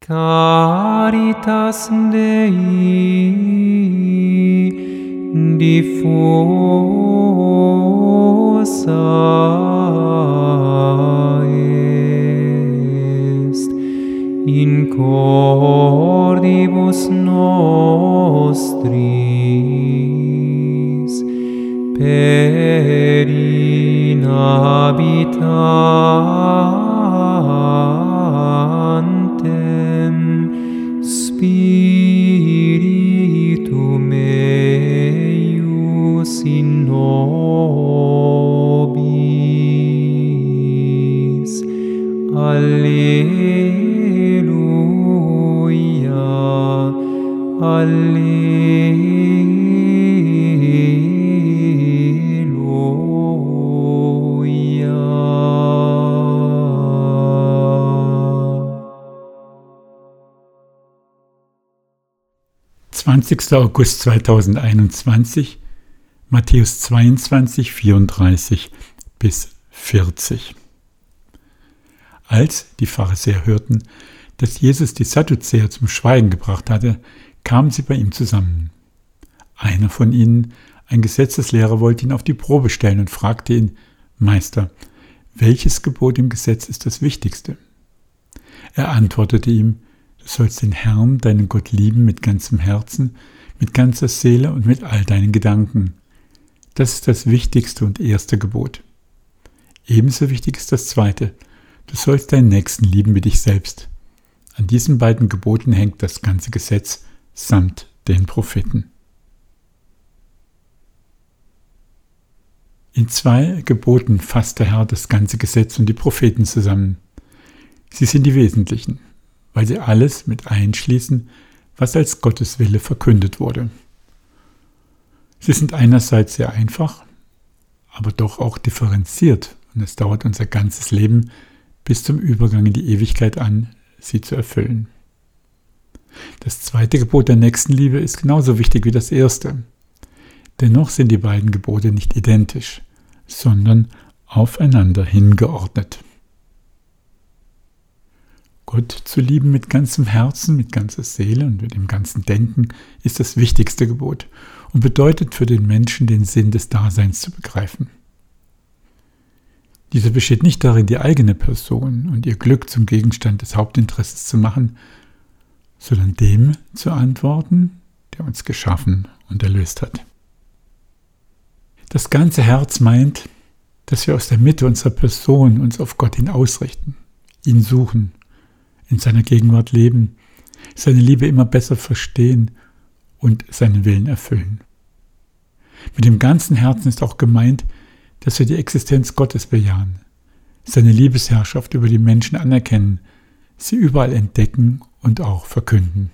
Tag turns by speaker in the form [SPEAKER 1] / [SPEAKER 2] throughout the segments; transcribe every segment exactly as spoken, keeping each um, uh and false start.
[SPEAKER 1] Caritas Dei diffusa est in cordibus nostris per inhabitantem Spiritum eius in nobis. Alleluia,
[SPEAKER 2] zwanzigster August zweitausendeinundzwanzig, Matthäus zweiundzwanzig, vierunddreißig bis vierzig. Als die Pharisäer hörten, dass Jesus die Sadduzäer zum Schweigen gebracht hatte, kamen sie bei ihm zusammen. Einer von ihnen, ein Gesetzeslehrer, wollte ihn auf die Probe stellen und fragte ihn: Meister, welches Gebot im Gesetz ist das wichtigste? Er antwortete ihm: Du sollst den Herrn, deinen Gott, lieben mit ganzem Herzen, mit ganzer Seele und mit all deinen Gedanken. Das ist das wichtigste und erste Gebot. Ebenso wichtig ist das zweite: Du sollst deinen Nächsten lieben wie dich selbst. An diesen beiden Geboten hängt das ganze Gesetz samt den Propheten. In zwei Geboten fasst der Herr das ganze Gesetz und die Propheten zusammen. Sie sind die wesentlichen, weil sie alles mit einschließen, was als Gottes Wille verkündet wurde. Sie sind einerseits sehr einfach, aber doch auch differenziert, und es dauert unser ganzes Leben bis zum Übergang in die Ewigkeit an, sie zu erfüllen. Das zweite Gebot der Nächstenliebe ist genauso wichtig wie das erste. Dennoch sind die beiden Gebote nicht identisch, sondern aufeinander hingeordnet. Gott zu lieben mit ganzem Herzen, mit ganzer Seele und mit dem ganzen Denken ist das wichtigste Gebot und bedeutet für den Menschen, den Sinn des Daseins zu begreifen. Dieser besteht nicht darin, die eigene Person und ihr Glück zum Gegenstand des Hauptinteresses zu machen, sondern dem zu antworten, der uns geschaffen und erlöst hat. Das ganze Herz meint, dass wir aus der Mitte unserer Person uns auf Gott hin ausrichten, ihn suchen, in seiner Gegenwart leben, seine Liebe immer besser verstehen und seinen Willen erfüllen. Mit dem ganzen Herzen ist auch gemeint, dass wir die Existenz Gottes bejahen, seine Liebesherrschaft über die Menschen anerkennen, sie überall entdecken und auch verkünden.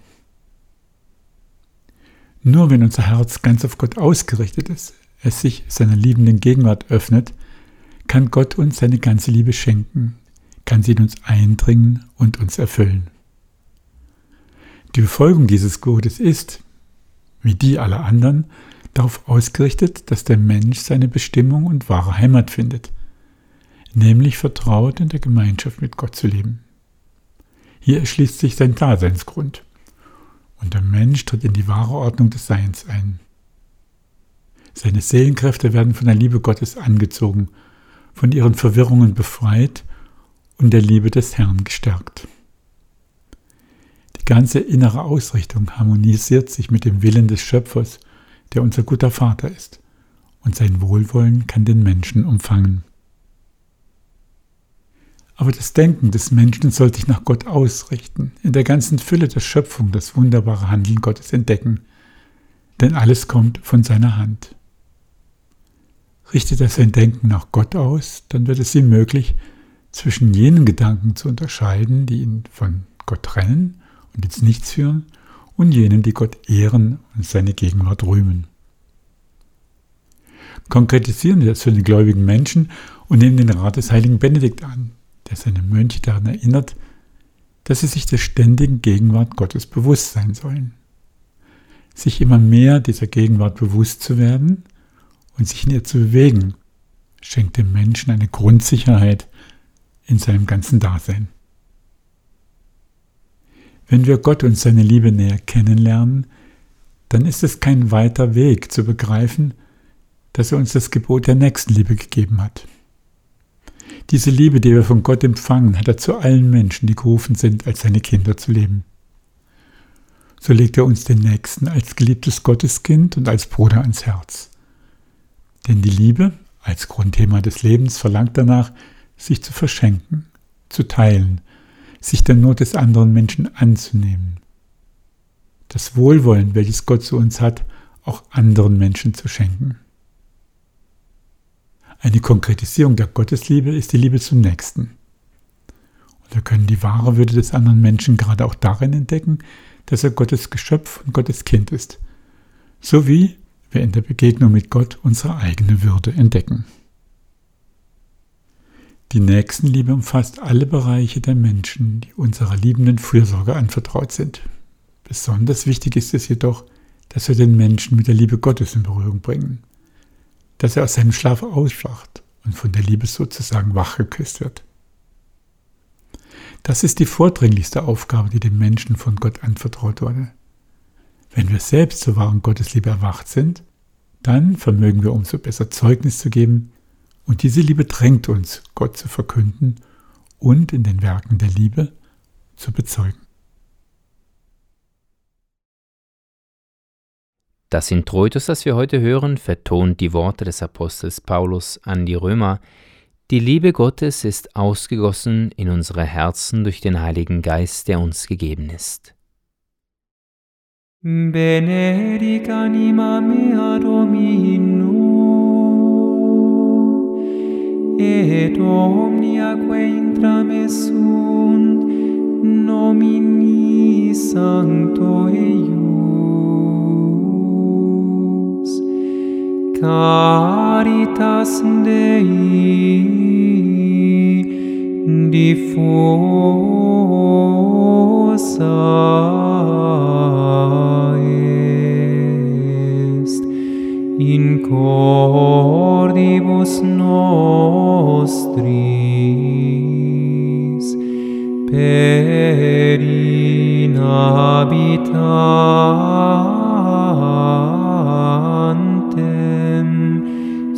[SPEAKER 2] Nur wenn unser Herz ganz auf Gott ausgerichtet ist, es sich seiner liebenden Gegenwart öffnet, kann Gott uns seine ganze Liebe schenken, kann sie in uns eindringen und uns erfüllen. Die Befolgung dieses Gebotes ist, wie die aller anderen, darauf ausgerichtet, dass der Mensch seine Bestimmung und wahre Heimat findet, nämlich vertraut in der Gemeinschaft mit Gott zu leben. Hier erschließt sich sein Daseinsgrund und der Mensch tritt in die wahre Ordnung des Seins ein. Seine Seelenkräfte werden von der Liebe Gottes angezogen, von ihren Verwirrungen befreit und der Liebe des Herrn gestärkt. Die ganze innere Ausrichtung harmonisiert sich mit dem Willen des Schöpfers, der unser guter Vater ist, und sein Wohlwollen kann den Menschen umfangen. Aber das Denken des Menschen soll sich nach Gott ausrichten, in der ganzen Fülle der Schöpfung das wunderbare Handeln Gottes entdecken, denn alles kommt von seiner Hand. Richtet er sein Denken nach Gott aus, dann wird es ihm möglich, zwischen jenen Gedanken zu unterscheiden, die ihn von Gott trennen und ins Nichts führen, und jenen, die Gott ehren und seine Gegenwart rühmen. Konkretisieren wir das für den gläubigen Menschen und nehmen den Rat des heiligen Benedikt an, der seine Mönche daran erinnert, dass sie sich der ständigen Gegenwart Gottes bewusst sein sollen. Sich immer mehr dieser Gegenwart bewusst zu werden und sich in ihr zu bewegen, schenkt dem Menschen eine Grundsicherheit in seinem ganzen Dasein. Wenn wir Gott und seine Liebe näher kennenlernen, dann ist es kein weiter Weg zu begreifen, dass er uns das Gebot der Nächstenliebe gegeben hat. Diese Liebe, die wir von Gott empfangen, hat er zu allen Menschen, die gerufen sind, als seine Kinder zu leben. So legt er uns den Nächsten als geliebtes Gotteskind und als Bruder ans Herz. Denn die Liebe, als Grundthema des Lebens, verlangt danach, sich zu verschenken, zu teilen, sich der Not des anderen Menschen anzunehmen. Das Wohlwollen, welches Gott zu uns hat, auch anderen Menschen zu schenken. Eine Konkretisierung der Gottesliebe ist die Liebe zum Nächsten. Und wir können die wahre Würde des anderen Menschen gerade auch darin entdecken, dass er Gottes Geschöpf und Gottes Kind ist, so wie wir in der Begegnung mit Gott unsere eigene Würde entdecken. Die Nächstenliebe umfasst alle Bereiche der Menschen, die unserer liebenden Fürsorge anvertraut sind. Besonders wichtig ist es jedoch, dass wir den Menschen mit der Liebe Gottes in Berührung bringen, dass er aus seinem Schlaf aufwacht und von der Liebe sozusagen wachgeküsst wird. Das ist die vordringlichste Aufgabe, die dem Menschen von Gott anvertraut wurde. Wenn wir selbst zur wahren Gottesliebe erwacht sind, dann vermögen wir umso besser Zeugnis zu geben, und diese Liebe drängt uns, Gott zu verkünden und in den Werken der Liebe zu bezeugen.
[SPEAKER 3] Das Introitus, das wir heute hören, vertont die Worte des Apostels Paulus an die Römer. Die Liebe Gottes ist ausgegossen in unsere Herzen durch den Heiligen Geist, der uns gegeben ist.
[SPEAKER 1] Benedic anima mea Domino, et omniaque intrame sunt, nomini Sancto eius. Caritas Dei diffusa est in cordibus nostris per inhabitantem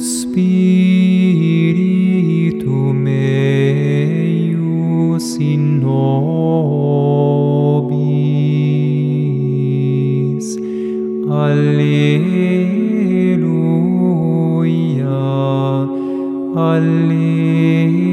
[SPEAKER 1] Spiritum eius in nobis. Alleluia, Alleluia.